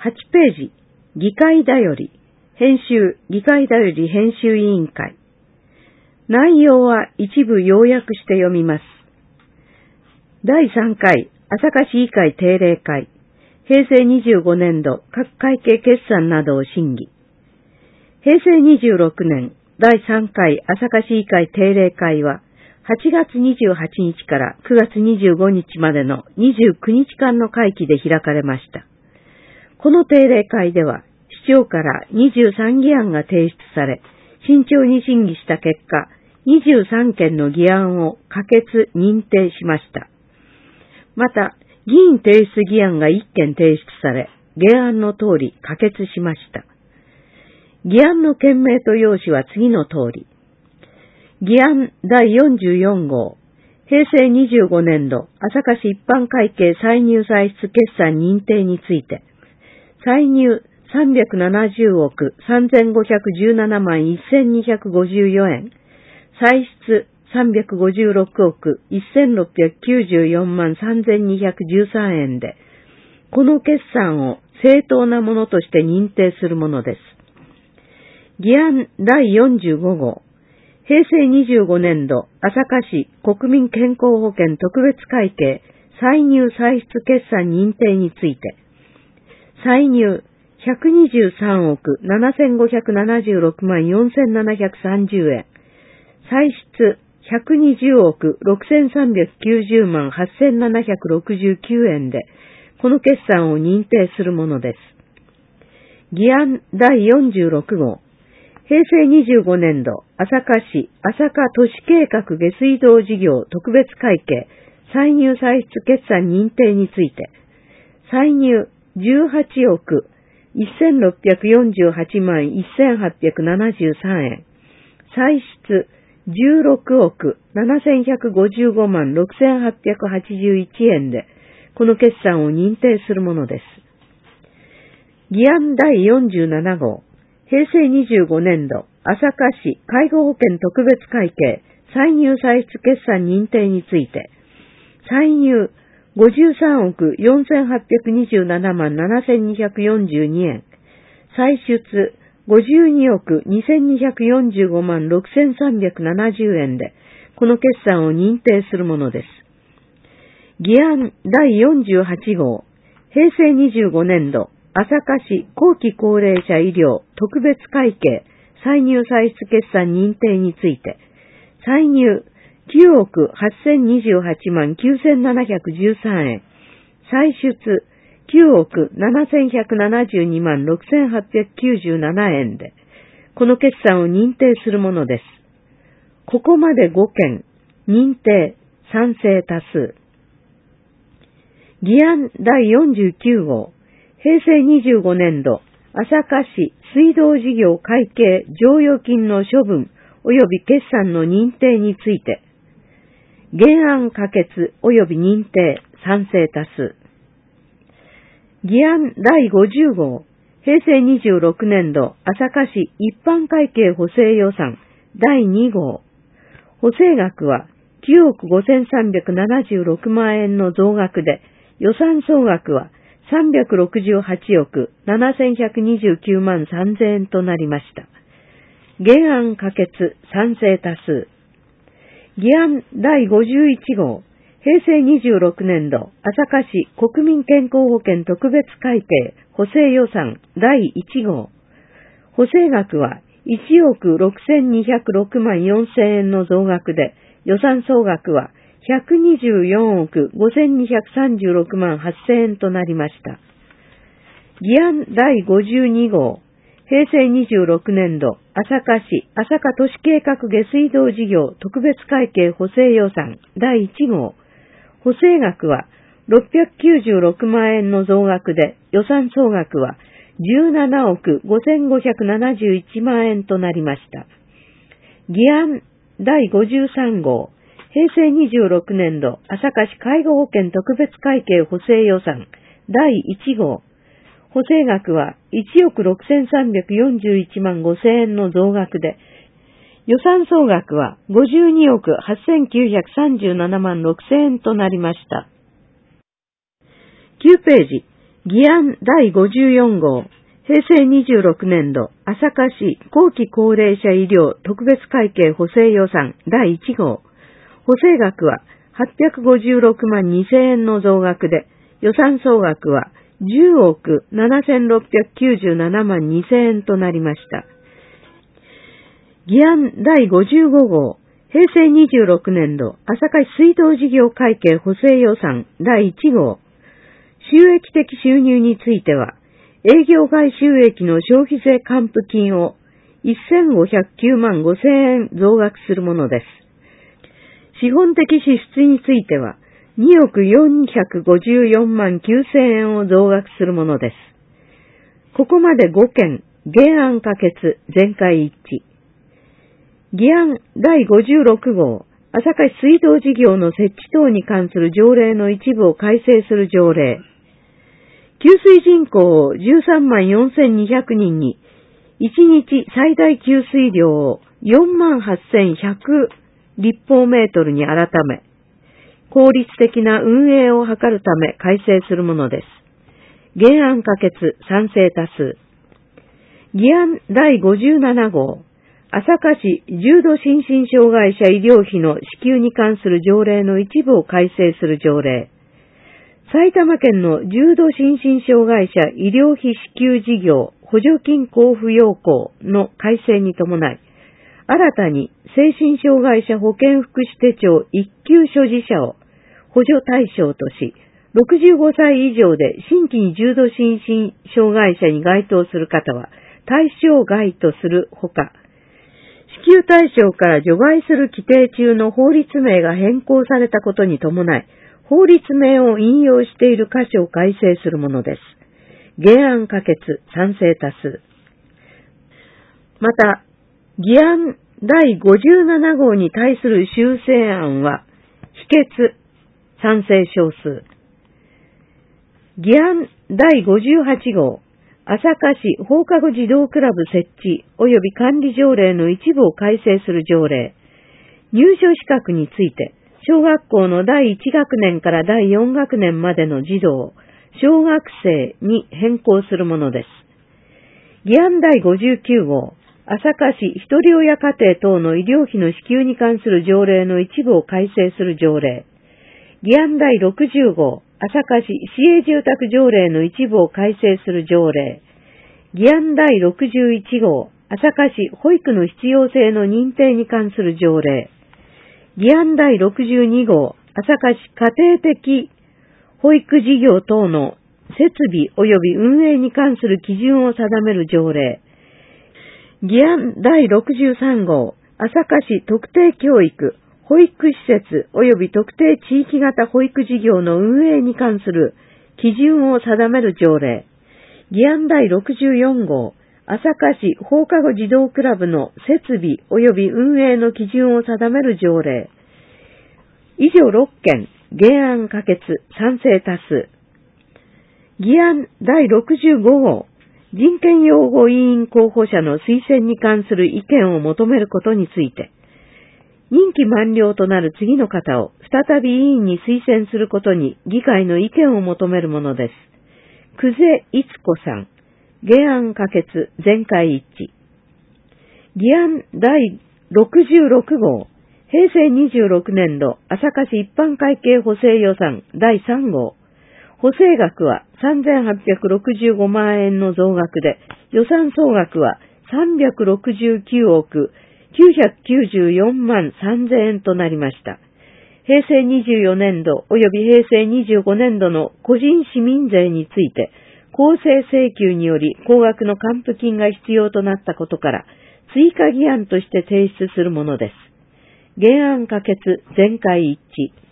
8ページ、議会だより、議会だより編集委員会。内容は一部要約して読みます。第3回、朝霞市議会定例会、平成25年度各会計決算などを審議。平成26年、第3回朝霞市議会定例会は、8月28日から9月25日までの29日間の会期で開かれました。この定例会では、市長から23議案が提出され、慎重に審議した結果、23件の議案を可決・認定しました。また、議員提出議案が1件提出され、原案の通り可決しました。議案の件名と要旨は次の通り。議案第44号、平成25年度朝霞市一般会計歳入歳出決算認定について、歳入370億3517万1254円、歳出356億1694万3213円で、この決算を正当なものとして認定するものです。議案第45号、平成25年度朝霞市国民健康保険特別会計歳入歳出決算認定について、歳入123億7576万4730円、歳出120億6390万8769円で、この決算を認定するものです。議案第46号、平成25年度朝霞市朝霞都市計画下水道事業特別会計歳入歳出決算認定について、歳入18億1648万1873円、歳出16億7155万6881円で、この決算を認定するものです。議案第47号、平成25年度朝霞市介護保険特別会計歳入歳出決算認定について、歳入53億4827万7242円、歳出52億2245万6370円で、この決算を認定するものです。議案第48号、平成25年度朝霞市後期高齢者医療特別会計歳入歳出決算認定について、歳入9億8028万9713円、歳出9億7172万6897円で、この決算を認定するものです。ここまで5件、認定、賛成多数。議案第49号、平成25年度朝霞市水道事業会計剰余金の処分及び決算の認定について、原案可決及び認定、賛成多数。議案第50号、平成26年度朝霞市一般会計補正予算第2号、補正額は9億5376万円の増額で、予算総額は368億7129万3000円となりました。原案可決、賛成多数。議案第51号、平成26年度朝霞市国民健康保険特別会計補正予算第1号、補正額は1億6206万4000円の増額で、予算総額は124億5236万8000円となりました。議案第52号、平成26年度朝霞市朝霞都市計画下水道事業特別会計補正予算第1号、補正額は696万円の増額で、予算総額は17億5571万円となりました。議案第53号、平成26年度朝霞市介護保険特別会計補正予算第1号、補正額は1億6341万5000円の増額で、予算総額は52億8937万6000円となりました。9ページ、 議案第54号、平成26年度、朝霞市後期高齢者医療特別会計補正予算第1号、補正額は856万2000円の増額で、予算総額は10億7697万2000円となりました。議案第55号、平成26年度、朝霞市水道事業会計補正予算第1号、収益的収入については、営業外収益の消費税還付金を1509万5000円増額するものです。資本的支出については、2億454万9000円を増額するものです。ここまで5件、原案可決、全会一致。議案第56号、朝霞市水道事業の設置等に関する条例の一部を改正する条例。給水人口を13万4200人に、1日最大給水量を4万8100立方メートルに改め、効率的な運営を図るため改正するものです。原案可決、賛成多数。議案第57号、朝霞市重度心身障害者医療費の支給に関する条例の一部を改正する条例。埼玉県の重度心身障害者医療費支給事業補助金交付要項の改正に伴い、新たに精神障害者保健福祉手帳1級所持者を補助対象とし、65歳以上で新規に重度心身障害者に該当する方は対象外とするほか、支給対象から除外する規定中の法律名が変更されたことに伴い、法律名を引用している箇所を改正するものです。原案可決、賛成多数。また、議案第57号に対する修正案は、否決、賛成少数。議案第58号、朝霞市放課後児童クラブ設置及び管理条例の一部を改正する条例。入所資格について、小学校の第1学年から第4学年までの児童、小学生に変更するものです。議案第59号、朝霞市一人親家庭等の医療費の支給に関する条例の一部を改正する条例。議案第60号、朝霞市市営住宅条例の一部を改正する条例。議案第61号、朝霞市保育の必要性の認定に関する条例。議案第62号、朝霞市家庭的保育事業等の設備及び運営に関する基準を定める条例。議案第63号、朝霞市特定教育、保育施設及び特定地域型保育事業の運営に関する基準を定める条例。議案第64号、朝霞市放課後児童クラブの設備及び運営の基準を定める条例。以上6件、原案可決、賛成多数。議案第65号、人権擁護委員候補者の推薦に関する意見を求めることについて、任期満了となる次の方を再び委員に推薦することに議会の意見を求めるものです。久世逸子さん。原案可決、全会一致。議案第66号、平成26年度朝霞市一般会計補正予算第3号。補正額は3865万円の増額で、予算総額は369億994万3000円となりました。平成24年度及び平成25年度の個人市民税について、公正請求により高額の還付金が必要となったことから、追加議案として提出するものです。原案可決、全会一致。